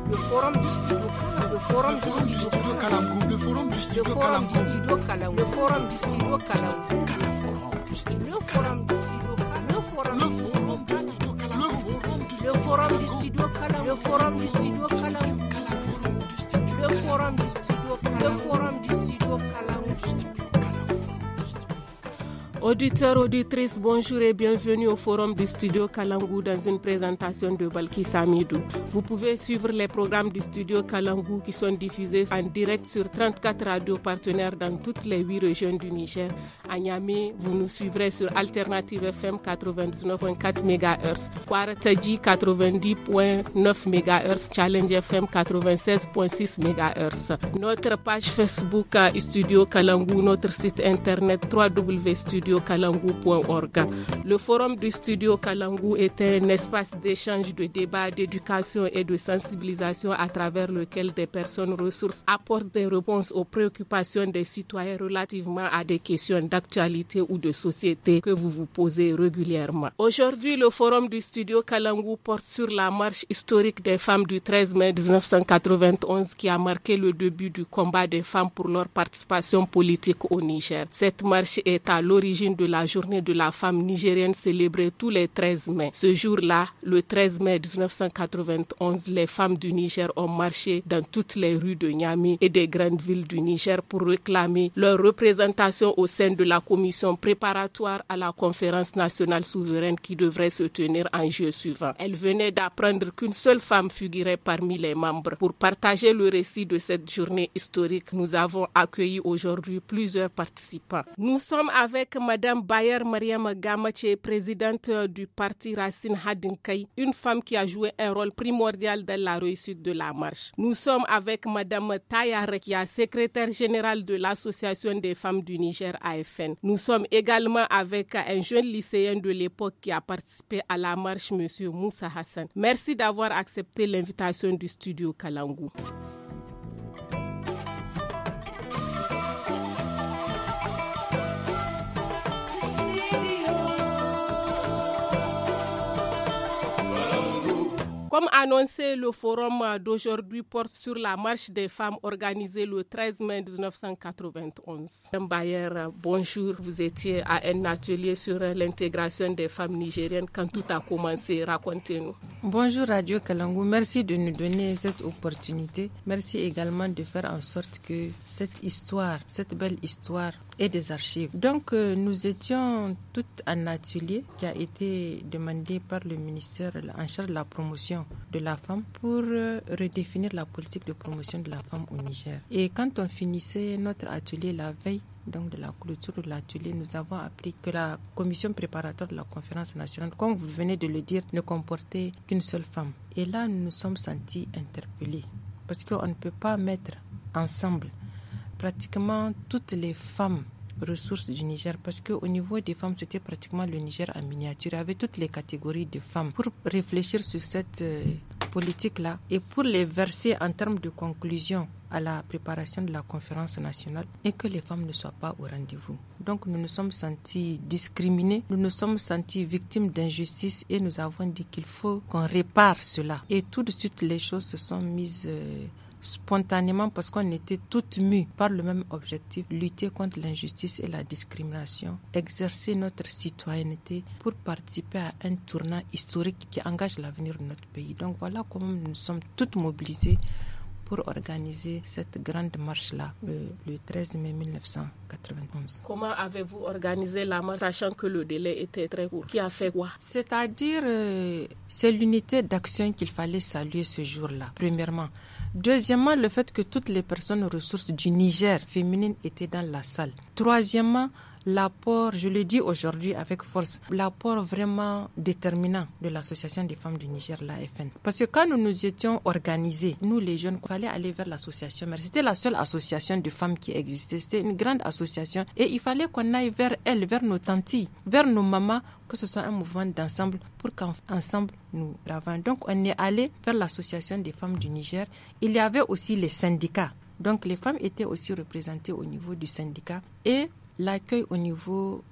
Le forum du studio Kalangu. Le forum du studio Kalangu. Le forum du studio Kalangu. Le forum du studio Kalangu. Le forum du studio Kalangu. Le forum du studio Kalangu. Le forum du studio Kalangu. Le forum du studio Kalangu. Le forum du studio Kalangu. Le forum du studio Kalangu. Auditeurs, auditrices, bonjour et bienvenue au forum du studio Kalangu dans une présentation de Balki Samidou. Vous pouvez suivre les programmes du studio Kalangu qui sont diffusés en direct sur 34 radios partenaires dans toutes les 8 régions du Niger. À Niamey, vous nous suivrez sur Alternative FM 99.4 MHz, Kwaratadji 90.9 MHz, Challenge FM 96.6 MHz. Notre page Facebook Studio Kalangu, notre site internet www.studiokalangu.org. Le forum du studio Kalangu est un espace d'échange, de débat, d'éducation et de sensibilisation à travers lequel des personnes ressources apportent des réponses aux préoccupations des citoyens relativement à des questions d'actualité ou de société que vous vous posez régulièrement. Aujourd'hui, le forum du studio Kalangu porte sur la marche historique des femmes du 13 mai 1991 qui a marqué le début du combat des femmes pour leur participation politique au Niger. Cette marche est à l'origine de la journée de la femme nigérienne célébrée tous les 13 mai. Ce jour-là, le 13 mai 1991, les femmes du Niger ont marché dans toutes les rues de Niamey et des grandes villes du Niger pour réclamer leur représentation au sein de la commission préparatoire à la conférence nationale souveraine qui devrait se tenir en juillet suivant. Elles venaient d'apprendre qu'une seule femme figurait parmi les membres. Pour partager le récit de cette journée historique, nous avons accueilli aujourd'hui plusieurs participants. Nous sommes avec Madame Bayer Mariam Gamache, présidente du parti Racine Hadinkai, une femme qui a joué un rôle primordial dans la réussite de la marche. Nous sommes avec Madame Taya Rekia, secrétaire générale de l'Association des femmes du Niger AFN. Nous sommes également avec un jeune lycéen de l'époque qui a participé à la marche, Monsieur Moussa Hassan. Merci d'avoir accepté l'invitation du studio Kalangu. Comme annoncé, le forum d'aujourd'hui porte sur la marche des femmes organisée le 13 mai 1991. Madame Bayer, bonjour. Vous étiez à un atelier sur l'intégration des femmes nigériennes quand tout a commencé. Racontez-nous. Bonjour Radio Kalangu. Merci de nous donner cette opportunité. Merci également de faire en sorte que cette histoire, cette belle histoire, ait des archives. Donc, nous étions toutes en atelier qui a été demandé par le ministère en charge de la promotion de la femme pour redéfinir la politique de promotion de la femme au Niger. Et quand on finissait notre atelier la veille, donc de la clôture de l'atelier, nous avons appris que la commission préparatoire de la conférence nationale, comme vous venez de le dire, ne comportait qu'une seule femme. Et là, nous nous sommes sentis interpellés parce qu'on ne peut pas mettre ensemble pratiquement toutes les femmes ressources du Niger, parce qu'au niveau des femmes, c'était pratiquement le Niger en miniature, avec toutes les catégories de femmes, pour réfléchir sur cette politique-là et pour les verser en termes de conclusion à la préparation de la conférence nationale et que les femmes ne soient pas au rendez-vous. Donc nous nous sommes sentis discriminés, nous nous sommes sentis victimes d'injustice et nous avons dit qu'il faut qu'on répare cela. Et tout de suite, les choses se sont mises spontanément parce qu'on était toutes mues par le même objectif, lutter contre l'injustice et la discrimination, exercer notre citoyenneté pour participer à un tournant historique qui engage l'avenir de notre pays. Donc voilà comment nous sommes toutes mobilisées pour organiser cette grande marche-là, le 13 mai 1991. Comment avez-vous organisé la marche, sachant que le délai était très court? Qui a fait quoi? C'est-à-dire, c'est l'unité d'action qu'il fallait saluer ce jour-là, premièrement. Deuxièmement, le fait que toutes les personnes ressources du Niger féminines étaient dans la salle. Troisièmement, l'apport, je le dis aujourd'hui avec force, l'apport vraiment déterminant de l'Association des femmes du Niger, l'AFN. Parce que quand nous nous étions organisés, nous les jeunes, il fallait aller vers l'association. Mais c'était la seule association de femmes qui existait. C'était une grande association. Et il fallait qu'on aille vers elle, vers nos tantis, vers nos mamans, que ce soit un mouvement d'ensemble pour qu'ensemble nous travaillions. Donc on est allé vers l'Association des femmes du Niger. Il y avait aussi les syndicats. Donc les femmes étaient aussi représentées au niveau du syndicat. Et l'accueil au niveau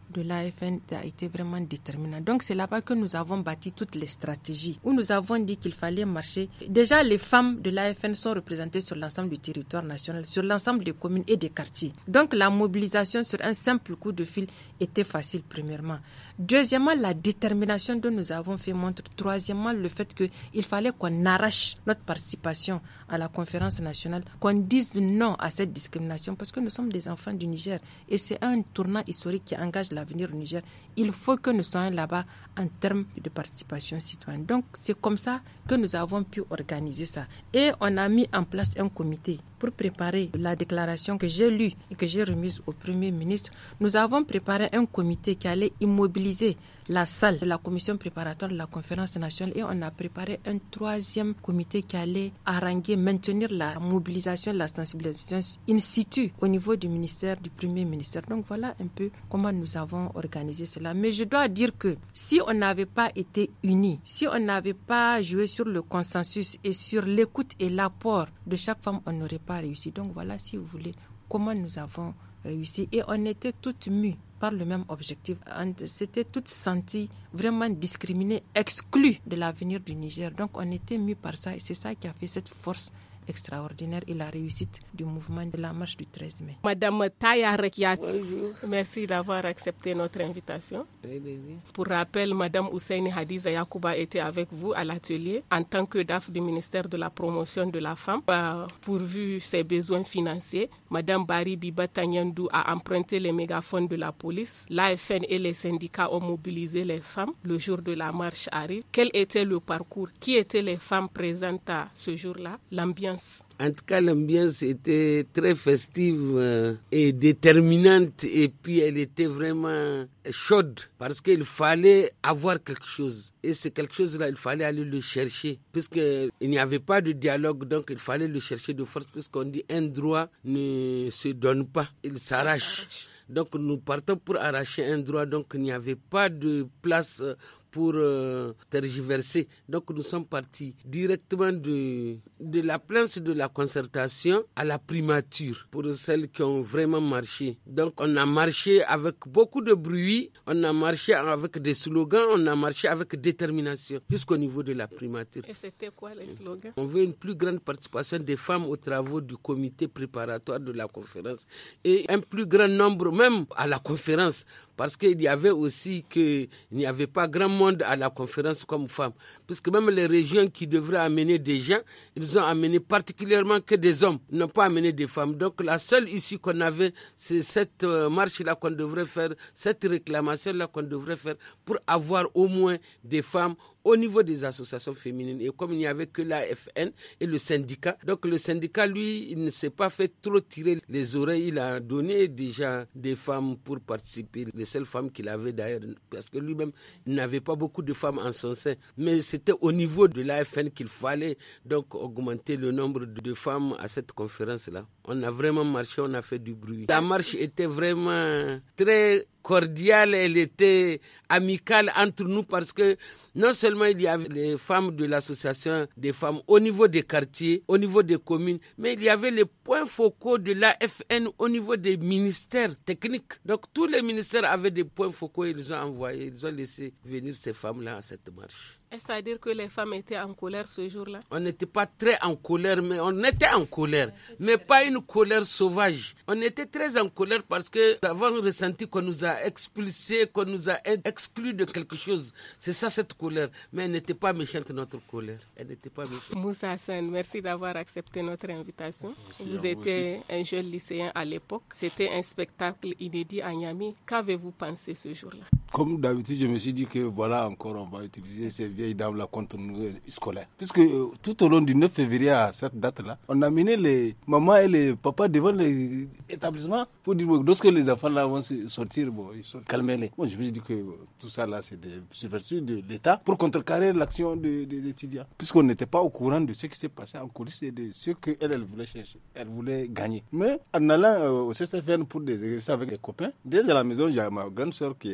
de l'AFN a été vraiment déterminant. Donc c'est là-bas que nous avons bâti toutes les stratégies, où nous avons dit qu'il fallait marcher. Déjà, les femmes de l'AFN sont représentées sur l'ensemble du territoire national, sur l'ensemble des communes et des quartiers. Donc la mobilisation sur un simple coup de fil était facile, premièrement. Deuxièmement, la détermination dont nous avons fait montre. Troisièmement, le fait qu'il fallait qu'on arrache notre participation à la conférence nationale, qu'on dise non à cette discrimination, parce que nous sommes des enfants du Niger et c'est un tournant historique qui engage l'avenir du Niger. Il faut que nous soyons là-bas en termes de participation citoyenne. Donc c'est comme ça que nous avons pu organiser ça. Et on a mis en place un comité pour préparer la déclaration que j'ai lue et que j'ai remise au Premier ministre. Nous avons préparé un comité qui allait immobiliser la salle de la commission préparatoire de la conférence nationale et on a préparé un troisième comité qui allait haranguer, maintenir la mobilisation, la sensibilisation in situ au niveau du ministère, du Premier ministère. Donc voilà un peu comment nous avons organisé cela. Mais je dois dire que si on n'avait pas été unis, si on n'avait pas joué sur le consensus et sur l'écoute et l'apport de chaque femme, on n'aurait pas réussi. Donc voilà, si vous voulez, comment nous avons réussi. Et on était toutes mues par le même objectif. On s'était toutes senties vraiment discriminées, exclues de l'avenir du Niger. Donc on était mues par ça et c'est ça qui a fait cette force extraordinaire et la réussite du mouvement de la marche du 13 mai. Madame Taya Rekiat, merci d'avoir accepté notre invitation. Pour rappel, Madame Ousseini Hadiza Yakouba était avec vous à l'atelier en tant que DAF du ministère de la promotion de la femme. Pourvu ses besoins financiers, Madame Bari Bibata Nyandou a emprunté les mégaphones de la police. L'AFN et les syndicats ont mobilisé les femmes. Le jour de la marche arrive. Quel était le parcours? Qui étaient les femmes présentes à ce jour-là? L'ambiance? En tout cas, l'ambiance était très festive et déterminante et puis elle était vraiment chaude parce qu'il fallait avoir quelque chose. Et ce quelque chose-là, il fallait aller le chercher puisqu'il n'y avait pas de dialogue, donc il fallait le chercher de force puisqu'on dit un droit ne se donne pas, il s'arrache. Donc nous partons pour arracher un droit, donc il n'y avait pas de place pour tergiverser. Donc nous sommes partis directement de la place de la concertation à la primature pour celles qui ont vraiment marché. Donc on a marché avec beaucoup de bruit, on a marché avec des slogans, on a marché avec détermination jusqu'au niveau de la primature. Et c'était quoi les slogans? On veut une plus grande participation des femmes aux travaux du comité préparatoire de la conférence et un plus grand nombre même à la conférence. Parce qu'il y avait aussi qu'il n'y avait pas grand monde à la conférence comme femmes. Puisque même les régions qui devraient amener des gens, ils ont amené particulièrement que des hommes, ils n'ont pas amené des femmes. Donc la seule issue qu'on avait, c'est cette marche-là qu'on devrait faire, cette réclamation-là qu'on devrait faire pour avoir au moins des femmes au niveau des associations féminines. Et comme il n'y avait que l'AFN et le syndicat, donc le syndicat, lui, il ne s'est pas fait trop tirer les oreilles. Il a donné déjà des femmes pour participer. Les seules femmes qu'il avait d'ailleurs, parce que lui-même, il n'avait pas beaucoup de femmes en son sein. Mais c'était au niveau de l'AFN qu'il fallait donc augmenter le nombre de femmes à cette conférence-là. On a vraiment marché, on a fait du bruit. La marche était vraiment très cordiale, elle était amicale entre nous parce que non seulement il y avait les femmes de l'association des femmes au niveau des quartiers, au niveau des communes, mais il y avait les points focaux de l'AFN au niveau des ministères techniques. Donc tous les ministères avaient des points focaux et ils ont envoyé, ils ont laissé venir ces femmes-là à cette marche. Est-ce à dire que les femmes étaient en colère ce jour-là? On n'était pas très en colère, mais on était en colère. Mais pas une colère sauvage. On était très en colère parce que nous avons ressenti qu'on nous a expulsés, qu'on nous a exclus de quelque chose. C'est ça cette colère. Mais elle n'était pas méchante, notre colère. Elle n'était pas méchante. Moussa Hassan, merci d'avoir accepté notre invitation. Merci. Vous étiez un jeune lycéen à l'époque. C'était un spectacle inédit à Niamey. Qu'avez-vous pensé ce jour-là? Comme d'habitude, je me suis dit que voilà, encore on va utiliser ces vieilles dames-là contre nous scolaires. Puisque tout au long du 9 février à cette date-là, on a mené les mamans et les papas devant les établissements pour dire que lorsque les enfants là vont sortir, ils sont calmés. Bon, je me suis dit que tout ça là, c'est des subversions de l'État pour contrecarrer l'action des étudiants. Puisqu'on n'était pas au courant de ce qui s'est passé en coulisses et de ce qu'elle voulait chercher. Elle voulait gagner. Mais en allant au CSFN pour des exercices avec les copains, dès à la maison, j'ai ma grande soeur qui est membre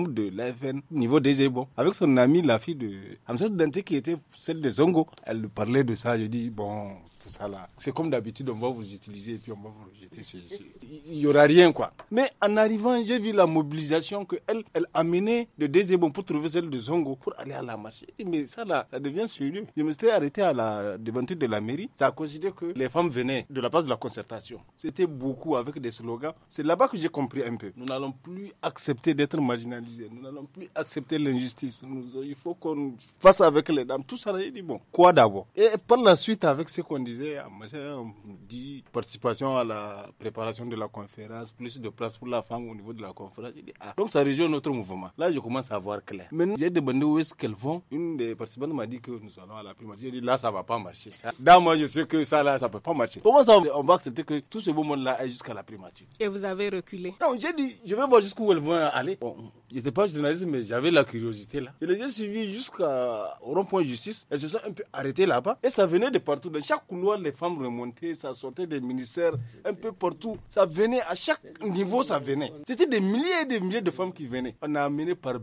membre de l'AFN, niveau des bon, avec son amie, la fille de Hamsat Dante, qui était celle de Zongo. Elle lui parlait de ça. Je dis, bon, tout ça là, c'est comme d'habitude, on va vous utiliser et puis on va vous rejeter. Il n'y aura rien, quoi. Mais en arrivant, j'ai vu la mobilisation qu'elle a menée de Désébon pour trouver celle de Zongo pour aller à la marche. Mais ça là, ça devient sérieux. Je me suis arrêté à la devanture de la mairie. Ça a considéré que les femmes venaient de la place de la concertation. C'était beaucoup avec des slogans. C'est là-bas que j'ai compris un peu. Nous n'allons plus accepter d'être marginalisés. Nous n'allons plus accepter l'injustice. Il faut qu'on fasse avec les dames. Tout ça, j'ai dit, bon, quoi d'abord? Et par la suite, avec ce qu'on disait, on dit participation à la préparation de la conférence, plus de place pour la femme au niveau de la conférence. J'ai dit, donc ça rejoint notre mouvement. Là, je commence à voir clair. Maintenant, j'ai demandé où est-ce qu'elles vont. Une des participantes m'a dit que nous allons à la primature. J'ai dit, là, ça ne va pas marcher. Là, moi, je sais que ça, là, ça ne peut pas marcher. Comment ça, on va accepter que tout ce beau monde-là aille jusqu'à la primature? Et vous avez reculé? Non, j'ai dit, je vais voir jusqu'où elles vont aller. Bon, je n'étais pas journaliste, mais j'avais la curiosité là. Je les ai suivis jusqu'au rond-point justice. Elles se sont un peu arrêtées là-bas. Et ça venait de partout. Dans chaque couloir, les femmes remontaient. Ça sortait des ministères un peu partout. Ça venait, à chaque niveau, ça venait. C'était des milliers et des milliers de femmes qui venaient. On a amené par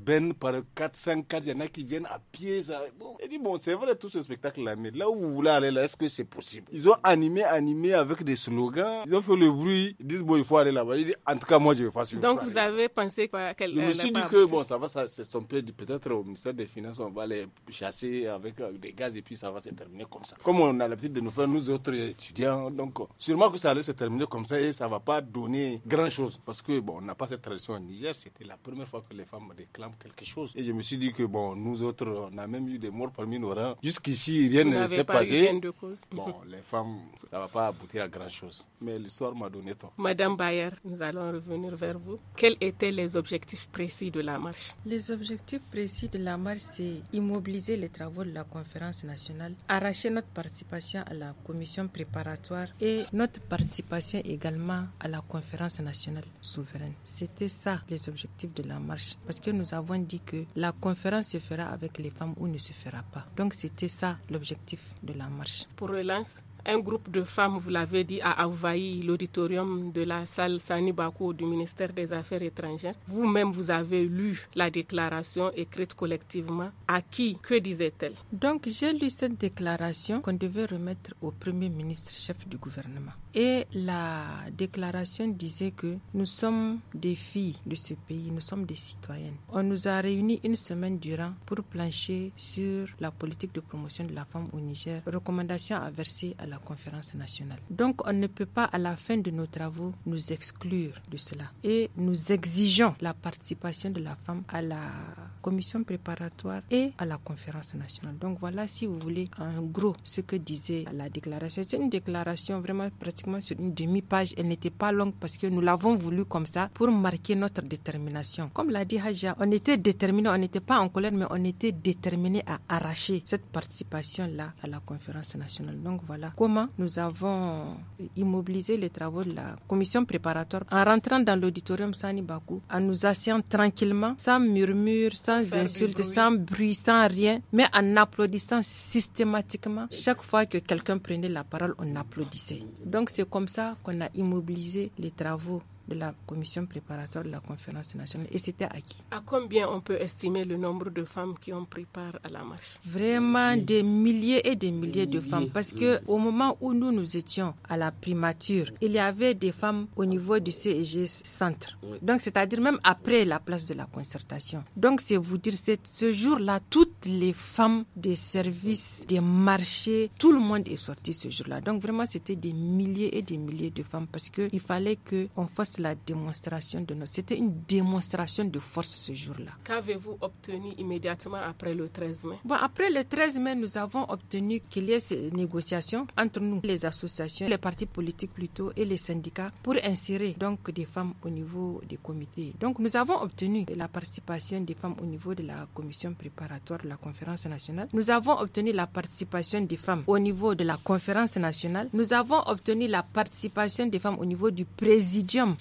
4, 5, 4. Il y en a qui viennent à pied. Ça. Bon, et dit, bon, c'est vrai tout ce spectacle-là. Mais là où vous voulez aller, là, est-ce que c'est possible? Ils ont animé avec des slogans. Ils ont fait le bruit. Ils disent, bon, il faut aller là-bas. Je dis, en tout cas, moi, je ne vais pas suivre. Donc, vous avez pensé qu'elle je me suis dit que, bon, ça va, c'est son pied. Peut-être au ministère des Finances, on va les chasser avec des gaz et puis ça va se terminer comme ça. Comme on a l'habitude de nous faire, nous autres étudiants, donc, sûrement que ça allait se terminer comme ça et ça ne va pas donner grand-chose. Parce que, bon, on n'a pas cette tradition au Niger. C'était la première fois que les femmes réclament quelque chose. Et je me suis dit que, bon, nous autres, on a même eu des morts parmi nos rangs. Jusqu'ici, rien ne s'est passé. Bon, les femmes, ça ne va pas aboutir à grand-chose. Mais l'histoire m'a donné tort. Madame Bayer, nous allons revenir vers vous. Quels étaient les objectifs précis de la marche? Les objectifs précis de la marche, c'est immobiliser les travaux de la conférence nationale, arracher notre participation à la commission préparatoire et notre participation également à la conférence nationale souveraine. C'était ça les objectifs de la marche. Parce que nous avons dit que la conférence se fera avec les femmes ou ne se fera pas. Donc c'était ça l'objectif de la marche. Pour relance, un groupe de femmes, vous l'avez dit, a envahi l'auditorium de la salle Sani Bako du ministère des Affaires étrangères. Vous-même, vous avez lu la déclaration écrite collectivement. À qui? Que disait-elle? Donc, j'ai lu cette déclaration qu'on devait remettre au Premier ministre, chef du gouvernement. Et la déclaration disait que nous sommes des filles de ce pays, nous sommes des citoyennes. On nous a réunis une semaine durant pour plancher sur la politique de promotion de la femme au Niger, recommandations à verser à la conférence nationale. Donc, on ne peut pas, à la fin de nos travaux, nous exclure de cela. Et nous exigeons la participation de la femme à la commission préparatoire et à la conférence nationale. Donc, voilà, si vous voulez, en gros, ce que disait la déclaration. C'est une déclaration vraiment pratiquement sur une demi-page. Elle n'était pas longue parce que nous l'avons voulu comme ça pour marquer notre détermination. Comme l'a dit Hadja, on était déterminés, on n'était pas en colère, mais on était déterminés à arracher cette participation-là à la conférence nationale. Donc, voilà comment nous avons immobilisé les travaux de la commission préparatoire en rentrant dans l'auditorium Sani Bakou, en nous asseyant tranquillement, sans murmure, sans insultes, sans bruit, sans rien, mais en applaudissant systématiquement. Chaque fois que quelqu'un prenait la parole, on applaudissait. Donc c'est comme ça qu'on a immobilisé les travaux de la commission préparatoire de la conférence nationale. Et c'était acquis. À combien on peut estimer le nombre de femmes qui ont pris part à la marche? Vraiment des milliers et des milliers de femmes. Parce que au moment où nous étions à la primature, il y avait des femmes au niveau du CEGS centre. Donc c'est-à-dire même après la place de la concertation. Donc c'est vous dire, ce jour-là, toutes les femmes des services, des marchés, tout le monde est sorti ce jour-là. Donc vraiment c'était des milliers et des milliers de femmes parce qu'il fallait qu'on fasse la démonstration de notre... C'était une démonstration de force ce jour-là. Qu'avez-vous obtenu immédiatement après le 13 mai? Bon, après le 13 mai, nous avons obtenu qu'il y ait ces négociations entre nous, les associations, les partis politiques plutôt et les syndicats pour insérer donc des femmes au niveau des comités. Donc nous avons obtenu la participation des femmes au niveau de la commission préparatoire de la conférence nationale. Nous avons obtenu la participation des femmes au niveau de la conférence nationale. Nous avons obtenu la participation des femmes au niveau du présidium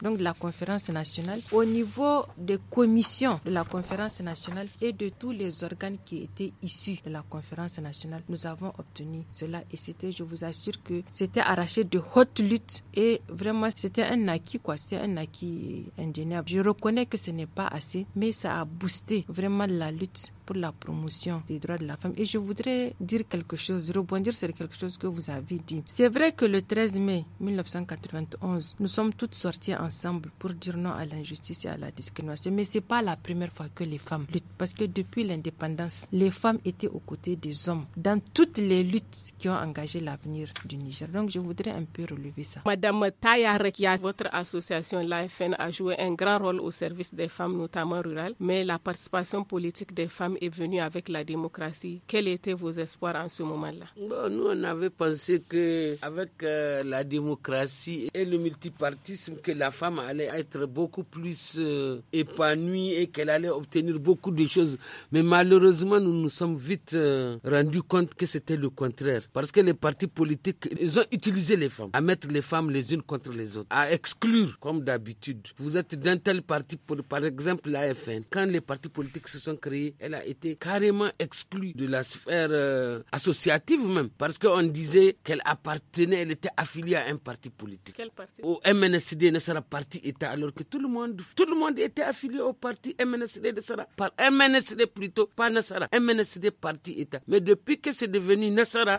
donc de la conférence nationale, au niveau des commissions de la conférence nationale et de tous les organes qui étaient issus de la conférence nationale, nous avons obtenu cela et c'était, je vous assure que c'était arraché de haute lutte et vraiment c'était un acquis c'était un acquis indéniable. Je reconnais que ce n'est pas assez, mais ça a boosté vraiment la lutte pour la promotion des droits de la femme. Et je voudrais dire quelque chose, rebondir sur quelque chose que vous avez dit. C'est vrai que le 13 mai 1991, nous sommes toutes sorties ensemble pour dire non à l'injustice et à la discrimination. Mais c'est pas la première fois que les femmes luttent. Parce que depuis l'indépendance, les femmes étaient aux côtés des hommes dans toutes les luttes qui ont engagé l'avenir du Niger. Donc je voudrais un peu relever ça. Madame Taya Rekia, votre association, l'AFN, a joué un grand rôle au service des femmes, notamment rurales. Mais la participation politique des femmes est venue avec la démocratie. Quels étaient vos espoirs en ce moment-là? Nous, on avait pensé qu'avec la démocratie et le multipartisme, que la femme allait être beaucoup plus épanouie et qu'elle allait obtenir beaucoup de choses. Mais malheureusement, nous nous sommes vite rendus compte que c'était le contraire. Parce que les partis politiques, ils ont utilisé les femmes, à mettre les femmes les unes contre les autres, à exclure, comme d'habitude. Vous êtes d'un tel parti, par exemple l'AFN. Quand les partis politiques se sont créés, elle a été carrément exclue de la sphère associative même, parce qu'on disait qu'elle appartenait, elle était affiliée à un parti politique. Quel parti? Au MNSD Nassara Parti État, alors que tout le monde était affilié au parti MNSD Nassara, par MNSD plutôt, pas Nassara, MNSD Parti État. Mais depuis que c'est devenu Nassara,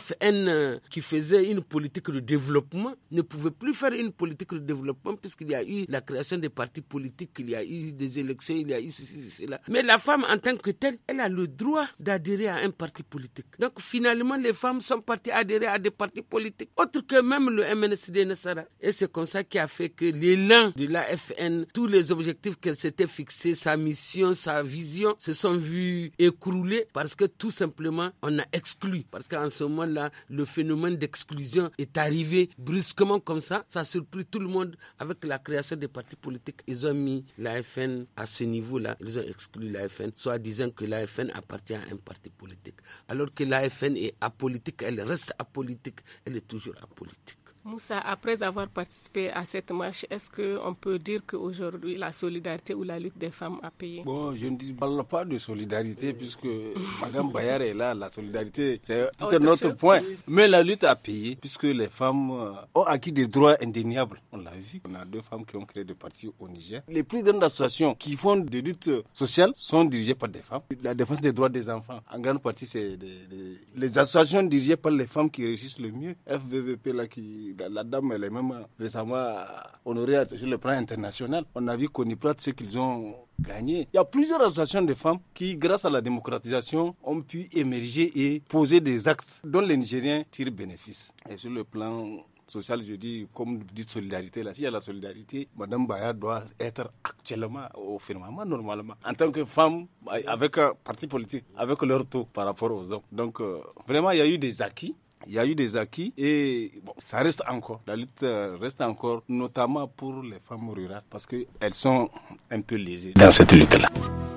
l'AFN qui faisait une politique de développement ne pouvait plus faire une politique de développement puisqu'il y a eu la création des partis politiques, il y a eu des élections, il y a eu ceci, cela. Mais la femme en tant que telle, elle a le droit d'adhérer à un parti politique. Donc finalement, les femmes sont parties adhérer à des partis politiques, autres que même le MNSD Nassara. Et c'est comme ça qui a fait que l'élan de l'AFN, tous les objectifs qu'elle s'était fixés, sa mission, sa vision, se sont vus écrouler parce que tout simplement, on a exclu. Parce qu'en ce moment-là, le phénomène d'exclusion est arrivé brusquement comme ça. Ça a surpris tout le monde avec la création des partis politiques. Ils ont mis l'AFN à ce niveau-là. Ils ont exclu l'AFN, soit disant que l'AFN appartient à un parti politique. Alors que l'AFN est apolitique, elle reste apolitique, elle est toujours apolitique. Moussa, après avoir participé à cette marche, est-ce qu'on peut dire qu'aujourd'hui, la solidarité ou la lutte des femmes a payé? Bon, je ne parle pas de solidarité puisque Mme Bayar est là. La solidarité, c'est tout un autre point. Mais la lutte a payé puisque les femmes ont acquis des droits indéniables. On l'a vu. On a 2 femmes qui ont créé des partis au Niger. Les plus grandes associations qui font des luttes sociales sont dirigées par des femmes. La défense des droits des enfants, en grande partie, c'est les associations dirigées par les femmes qui réussissent le mieux. FVVP, là, la dame, elle est même récemment honorée sur le plan international. On a vu qu'Oniprat, ce qu'ils ont gagné. Il y a plusieurs associations de femmes qui, grâce à la démocratisation, ont pu émerger et poser des axes dont les Nigériens tirent bénéfice. Et sur le plan social, je dis, comme vous dites, solidarité, là, s'il y a la solidarité, Mme Bayar doit être actuellement au firmament, normalement, en tant que femme, avec un parti politique, avec leur taux par rapport aux hommes. Donc, vraiment, il y a eu des acquis. Il y a eu des acquis et bon, ça reste encore. La lutte reste encore, notamment pour les femmes rurales, parce qu'elles sont un peu lésées dans cette lutte-là.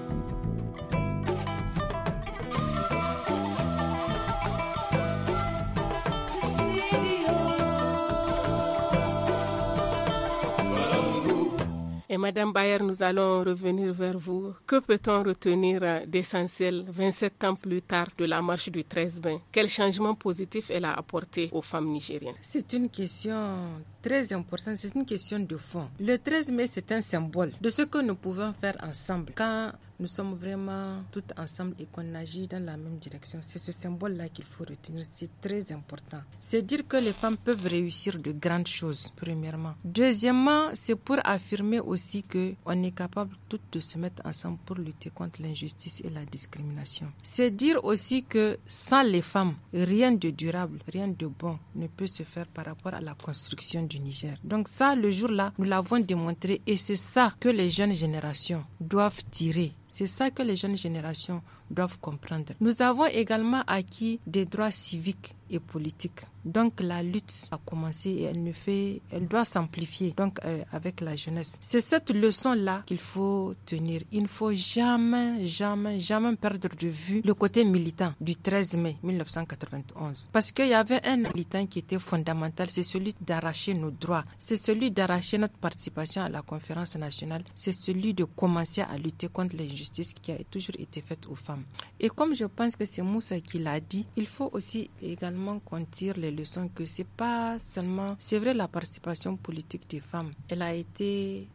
Et Madame Bayer, nous allons revenir vers vous. Que peut-on retenir d'essentiel 27 ans plus tard de la marche du 13 mai? Quel changement positif elle a apporté aux femmes nigériennes? C'est une question très importante, c'est une question de fond. Le 13 mai, c'est un symbole de ce que nous pouvons faire ensemble. Quand nous sommes vraiment toutes ensemble et qu'on agit dans la même direction, c'est ce symbole-là qu'il faut retenir, c'est très important. C'est dire que les femmes peuvent réussir de grandes choses, premièrement. Deuxièmement, c'est pour affirmer aussi qu'on est capable toutes de se mettre ensemble pour lutter contre l'injustice et la discrimination. C'est dire aussi que sans les femmes, rien de durable, rien de bon ne peut se faire par rapport à la construction du Niger. Donc ça, le jour-là, nous l'avons démontré et c'est ça que les jeunes générations doivent tirer. C'est ça que les jeunes générations doivent comprendre. Nous avons également acquis des droits civiques et politiques. Donc la lutte a commencé et elle doit s'amplifier donc avec la jeunesse. C'est cette leçon-là qu'il faut tenir. Il ne faut jamais perdre de vue le côté militant du 13 mai 1991. Parce qu'il y avait un militant qui était fondamental, c'est celui d'arracher nos droits, c'est celui d'arracher notre participation à la conférence nationale, c'est celui de commencer à lutter contre l'injustice qui a toujours été faite aux femmes. Et comme je pense que c'est Moussa qui l'a dit, il faut aussi également qu'on tire les leçons que c'est pas seulement, c'est vrai, la participation politique des femmes, elle a été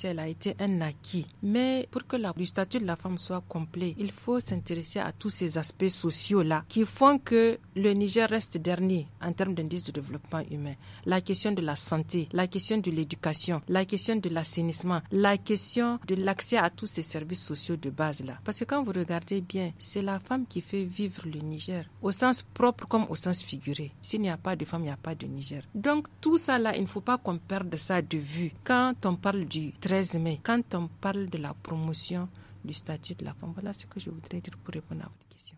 un acquis, mais pour que le statut de la femme soit complet, il faut s'intéresser à tous ces aspects sociaux-là qui font que le Niger reste dernier en termes d'indice de développement humain. La question de la santé, la question de l'éducation, la question de l'assainissement, la question de l'accès à tous ces services sociaux de base-là. Parce que quand vous regardez bien, c'est la femme qui fait vivre le Niger, au sens propre comme au sens figuré. S'il n'y a pas de femme, il n'y a pas de Niger. Donc tout ça là, il ne faut pas qu'on perde ça de vue. Quand on parle du 13 mai, quand on parle de la promotion du statut de la femme, voilà ce que je voudrais dire pour répondre à votre question.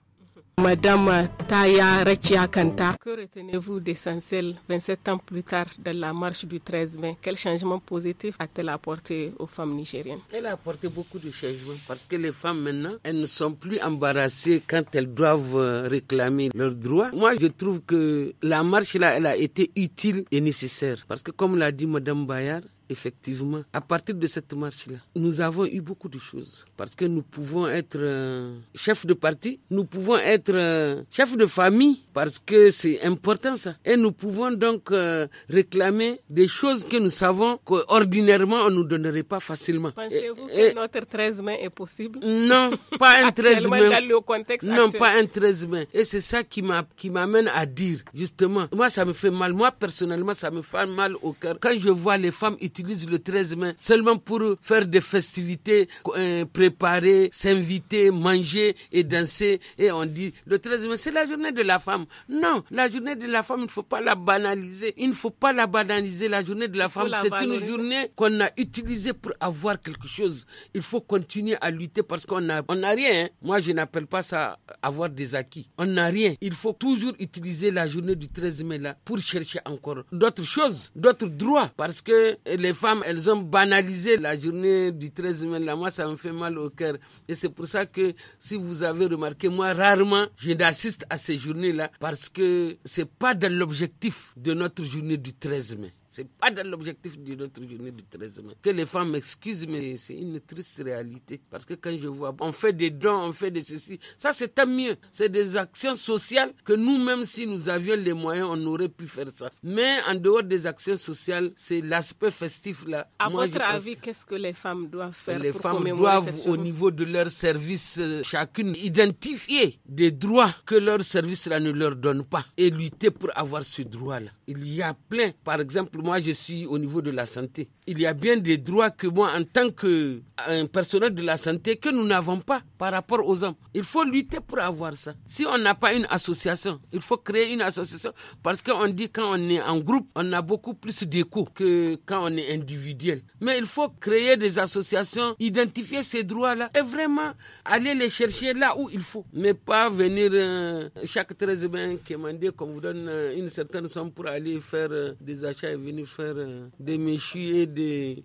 Madame Taya Rakia Kanta, que retenez-vous d'essentiel 27 ans plus tard de la marche du 13 mai? Quel changement positif a-t-elle apporté aux femmes nigériennes? Elle a apporté beaucoup de changements parce que les femmes maintenant, elles ne sont plus embarrassées quand elles doivent réclamer leurs droits. Moi, je trouve que la marche là, elle a été utile et nécessaire parce que comme l'a dit Madame Bayard, effectivement, à partir de cette marche-là, nous avons eu beaucoup de choses. Parce que nous pouvons être chefs de parti, nous pouvons être chefs de famille, parce que c'est important ça. Et nous pouvons donc réclamer des choses que nous savons qu'ordinairement on ne nous donnerait pas facilement. Pensez-vous que notre 13 mai est possible? Non, pas un 13 mai. Dans le contexte non, actuel. pas un 13 mai. Et c'est ça qui m'amène à dire, justement, moi ça me fait mal. Moi personnellement, ça me fait mal au cœur. Quand je vois les femmes utilisent le 13 mai seulement pour faire des festivités, préparer, s'inviter, manger et danser. Et on dit, le 13 mai, c'est la journée de la femme. Non, la journée de la femme, il ne faut pas la banaliser. Il ne faut pas la banaliser. La journée de la femme, c'est une journée qu'on a utilisée pour avoir quelque chose. Il faut continuer à lutter parce qu'on n'a rien. Hein. Moi, je n'appelle pas ça avoir des acquis. On n'a rien. Il faut toujours utiliser la journée du 13 mai là pour chercher encore d'autres choses, d'autres droits. Parce que les femmes, elles ont banalisé la journée du 13 mai là. Moi, ça me fait mal au cœur. Et c'est pour ça que, si vous avez remarqué, moi, rarement, je n'assiste à ces journées-là parce que c'est pas dans l'objectif de notre journée du 13 mai. C'est pas dans l'objectif de notre journée du 13 mai. Que les femmes m'excusent, mais c'est une triste réalité. Parce que quand je vois, on fait des dons, on fait des ceci, ça c'est tant mieux. C'est des actions sociales que nous-mêmes, si nous avions les moyens, on aurait pu faire ça. Mais en dehors des actions sociales, c'est l'aspect festif là. À votre avis, qu'est-ce que les femmes doivent faire les pour femmes commémorer doivent, cette journée? au niveau de leur service, chacune identifier des droits que leur service là ne leur donne pas et lutter pour avoir ce droit là. Il y a plein, par exemple, moi je suis au niveau de la santé. Il y a bien des droits que moi, en tant qu'un personnel de la santé, que nous n'avons pas par rapport aux hommes. Il faut lutter pour avoir ça. Si on n'a pas une association, il faut créer une association parce qu'on dit quand on est en groupe, on a beaucoup plus d'écho que quand on est individuel. Mais il faut créer des associations, identifier ces droits-là et vraiment aller les chercher là où il faut. Mais pas venir chaque 13 mai demander qu'on vous donne une certaine somme pour aller faire des achats et venir faire des méchus et des...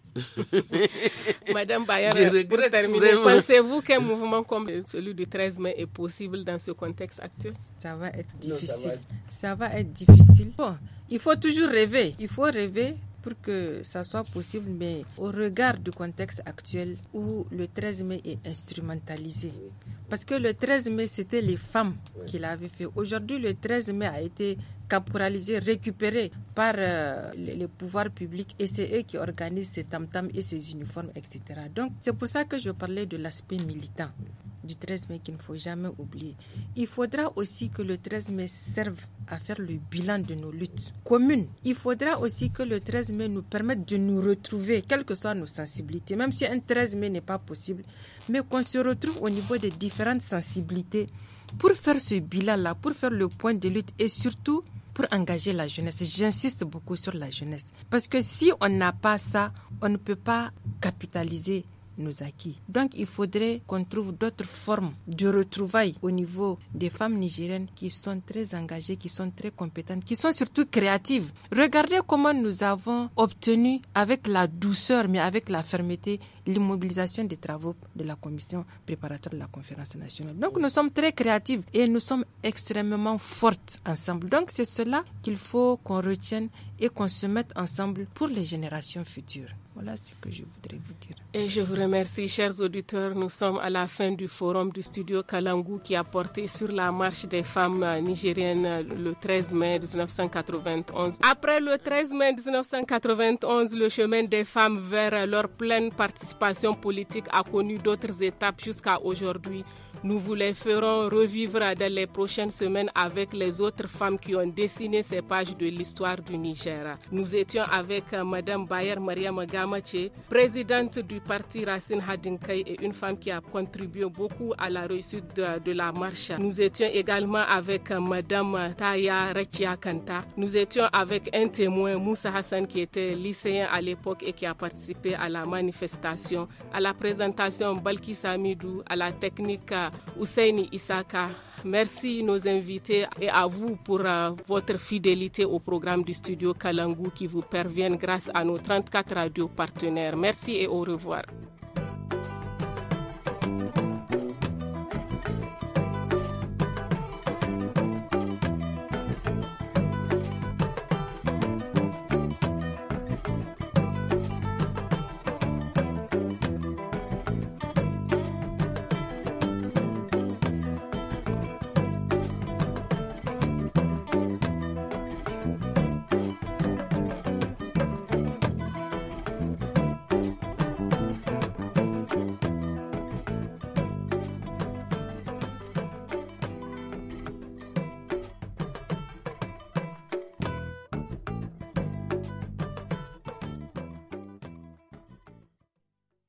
Madame Bayard, pour terminer, pensez-vous qu'un mouvement comme celui du 13 mai est possible dans ce contexte actuel? Ça va être difficile. Ça va être difficile. Bon, il faut toujours rêver. Il faut rêver pour que ça soit possible, mais au regard du contexte actuel où le 13 mai est instrumentalisé. Parce que le 13 mai, c'était les femmes qui l'avaient fait. Aujourd'hui, le 13 mai a été caporalisé, récupéré par les pouvoirs publics et c'est eux qui organisent ces tam-tams et ces uniformes, etc. Donc, c'est pour ça que je parlais de l'aspect militant du 13 mai qu'il ne faut jamais oublier. Il faudra aussi que le 13 mai serve à faire le bilan de nos luttes communes. Il faudra aussi que le 13 mai nous permette de nous retrouver, quelles que soient nos sensibilités, même si un 13 mai n'est pas possible, mais qu'on se retrouve au niveau des différentes sensibilités pour faire ce bilan-là, pour faire le point de lutte et surtout pour engager la jeunesse. J'insiste beaucoup sur la jeunesse. Parce que si on n'a pas ça, on ne peut pas capitaliser nos acquis. Donc il faudrait qu'on trouve d'autres formes de retrouvailles au niveau des femmes nigériennes qui sont très engagées, qui sont très compétentes, qui sont surtout créatives. Regardez comment nous avons obtenu avec la douceur mais avec la fermeté l'immobilisation des travaux de la commission préparatoire de la conférence nationale. Donc nous sommes très créatives et nous sommes extrêmement fortes ensemble. Donc c'est cela qu'il faut qu'on retienne et qu'on se mette ensemble pour les générations futures. Voilà ce que je voudrais vous dire. Et je vous remercie, chers auditeurs. Nous sommes à la fin du forum du studio Kalangu qui a porté sur la marche des femmes nigériennes le 13 mai 1991. Après le 13 mai 1991, le chemin des femmes vers leur pleine participation politique a connu d'autres étapes jusqu'à aujourd'hui. Nous vous les ferons revivre dans les prochaines semaines avec les autres femmes qui ont dessiné ces pages de l'histoire du Niger. Nous étions avec Madame Bayer Mariam Gamache, présidente du parti Racine Hadinkai et une femme qui a contribué beaucoup à la réussite de la marche. Nous étions également avec Madame Taya Rekia Kanta. Nous étions avec un témoin, Moussa Hassan, qui était lycéen à l'époque et qui a participé à la manifestation. À la présentation, Balki Samidou, à la technique Ousseini Isaka. Merci nos invités et à vous pour votre fidélité au programme du studio Kalangu qui vous parvient grâce à nos 34 radios partenaires. Merci et au revoir.